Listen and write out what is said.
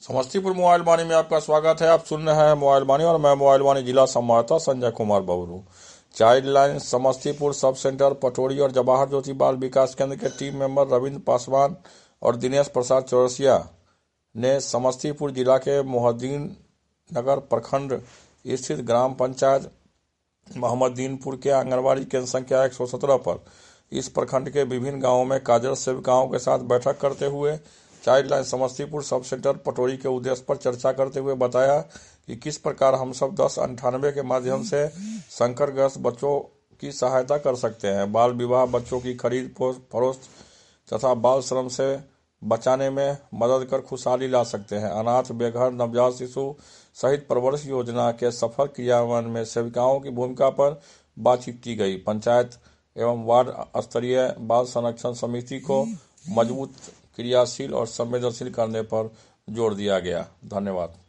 Samastipur mobile वाणी में आपका स्वागत है। आप सुन रहे हैं मोबाइल वाणी और मैं मोबाइल वाणी जिला संवाददाता Sanjay Kumar Babru. Child line Samastipur sub centre Patori और जवाहर ज्योति बाल विकास केंद्र के टीम मेंबर रविंद्र पासवान और दिनेश प्रसाद चौरसिया ने समस्तीपुर जिला के मोहद्दीन नगर प्रखंड स्थित ग्राम पंचायत मोहम्मदीनपुर के आंगनबाड़ी केंद्र संख्या 117 पर इस प्रखंड के विभिन्न गांवों में कार्यरत सेविकाओं के साथ बैठक करते हुए child line Samastipur sub centre Patori के उद्देश्य पर चर्चा करते हुए बताया कि किस प्रकार हम सब 1098 के माध्यम से संकटग्रस्त बच्चों की सहायता कर सकते हैं। बाल विवाह, बच्चों की खरीद फरोख्त तथा बाल श्रम से बचाने में मदद कर खुशहाली ला सकते हैं। अनाथ, बेघर, नवजात शिशु सहित परवरिश योजना के सफल क्रियान्वयन में सेविकाओं की भूमिका पर बातचीत की गई। पंचायत एवं वार्ड स्तरीय बाल संरक्षण समिति को मजबूत, क्रियाशील और संवेदनशील करने पर जोर दिया गया। धन्यवाद।